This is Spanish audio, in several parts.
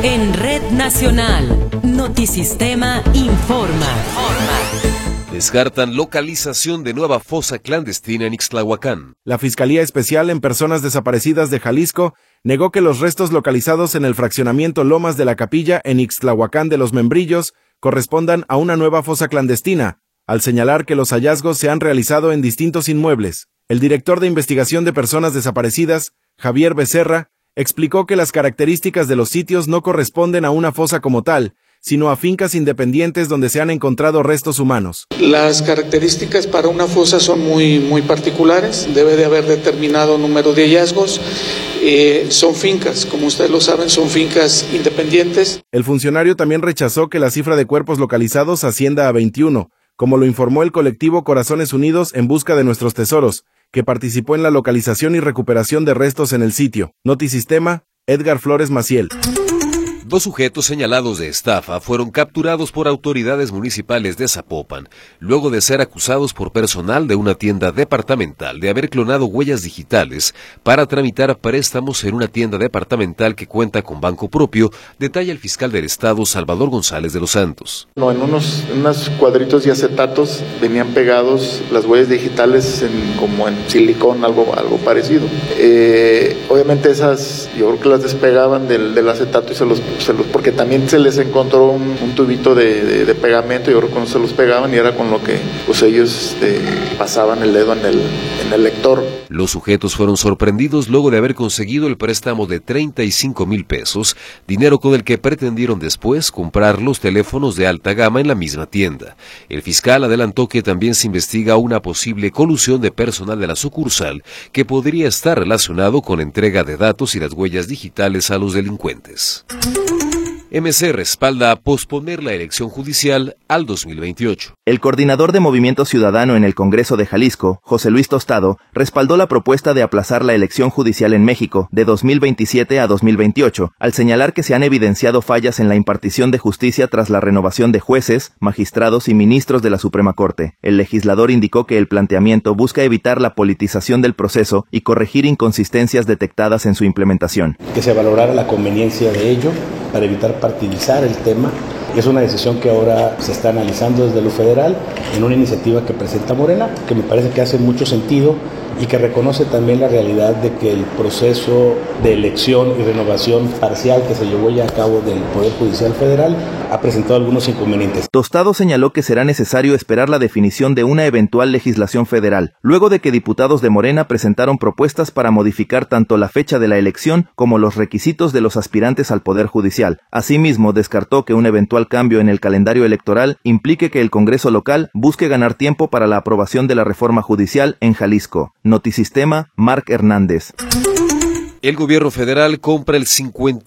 En Red Nacional, Notisistema informa. Descartan localización de nueva fosa clandestina en Ixtlahuacán. La Fiscalía Especial en Personas Desaparecidas de Jalisco negó que los restos localizados en el fraccionamiento Lomas de la Capilla en Ixtlahuacán de los Membrillos correspondan a una nueva fosa clandestina, al señalar que los hallazgos se han realizado en distintos inmuebles. El director de Investigación de Personas Desaparecidas, Javier Becerra, explicó que las características de los sitios no corresponden a una fosa como tal, sino a fincas independientes donde se han encontrado restos humanos. Las características para una fosa son muy particulares, debe de haber determinado número de hallazgos, son fincas, como ustedes lo saben, son fincas independientes. El funcionario también rechazó que la cifra de cuerpos localizados ascienda a 21, como lo informó el colectivo Corazones Unidos en Busca de Nuestros Tesoros, que participó en la localización y recuperación de restos en el sitio. Notisistema, Edgar Flores Maciel. 2 sujetos señalados de estafa fueron capturados por autoridades municipales de Zapopan, luego de ser acusados por personal de una tienda departamental de haber clonado huellas digitales para tramitar préstamos en una tienda departamental que cuenta con banco propio, detalla el fiscal del estado Salvador González de los Santos. No, en unos cuadritos y acetatos venían pegados las huellas digitales como en silicón, algo parecido. Obviamente esas, yo creo que las despegaban del acetato y porque también se les encontró un tubito de pegamento, yo creo que no se los pegaban y era con lo que pues ellos pasaban el dedo en el lector. Los sujetos fueron sorprendidos luego de haber conseguido el préstamo de 35,000 pesos, dinero con el que pretendieron después comprar los teléfonos de alta gama en la misma tienda. El fiscal adelantó que también se investiga una posible colusión de personal de la sucursal que podría estar relacionado con entrega de datos y las huellas digitales a los delincuentes. MC respalda a posponer la elección judicial al 2028. El coordinador de Movimiento Ciudadano en el Congreso de Jalisco, José Luis Tostado, respaldó la propuesta de aplazar la elección judicial en México de 2027 a 2028, al señalar que se han evidenciado fallas en la impartición de justicia tras la renovación de jueces, magistrados y ministros de la Suprema Corte. El legislador indicó que el planteamiento busca evitar la politización del proceso y corregir inconsistencias detectadas en su implementación. Que se valorara la conveniencia de ello para evitar partidizar el tema. Es una decisión que ahora se está analizando desde lo federal en una iniciativa que presenta Morena, que me parece que hace mucho sentido y que reconoce también la realidad de que el proceso de elección y renovación parcial que se llevó ya a cabo del Poder Judicial Federal ha presentado algunos inconvenientes. Tostado señaló que será necesario esperar la definición de una eventual legislación federal, luego de que diputados de Morena presentaron propuestas para modificar tanto la fecha de la elección como los requisitos de los aspirantes al Poder Judicial. Asimismo, descartó que un eventual cambio en el calendario electoral implique que el Congreso local busque ganar tiempo para la aprobación de la reforma judicial en Jalisco. Notisistema, Marc Hernández. El gobierno federal compra el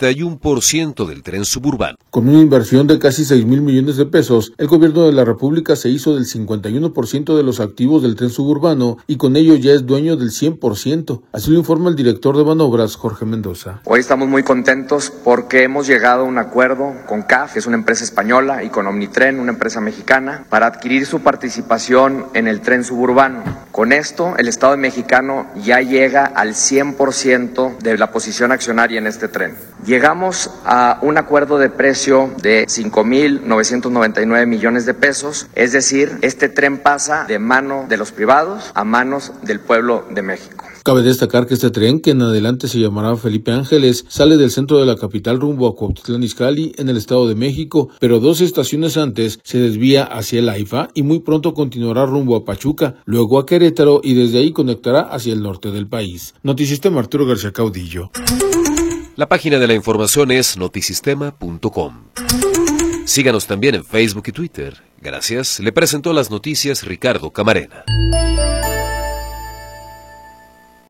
51% del tren suburbano. Con una inversión de casi 6,000 millones de pesos, el gobierno de la República se hizo del 51% de los activos del tren suburbano y con ello ya es dueño del 100%. Así lo informa el director de Banobras, Jorge Mendoza. Hoy estamos muy contentos porque hemos llegado a un acuerdo con CAF, que es una empresa española, y con Omnitren, una empresa mexicana, para adquirir su participación en el tren suburbano. Con esto, el Estado mexicano ya llega al 100% de la posición accionaria en este tren. Llegamos a un acuerdo de precio de 5,999 millones de pesos, es decir, este tren pasa de mano de los privados a manos del pueblo de México. Cabe destacar que este tren, que en adelante se llamará Felipe Ángeles, sale del centro de la capital rumbo a Cuautitlán Izcalli, en el Estado de México, pero 2 estaciones antes se desvía hacia el AIFA y muy pronto continuará rumbo a Pachuca, luego a Querétaro y desde ahí conectará hacia el norte del país. Notisistema, Arturo García Caudillo. La página de la información es notisistema.com. Síganos también en Facebook y Twitter. Gracias. Le presentó las noticias Ricardo Camarena.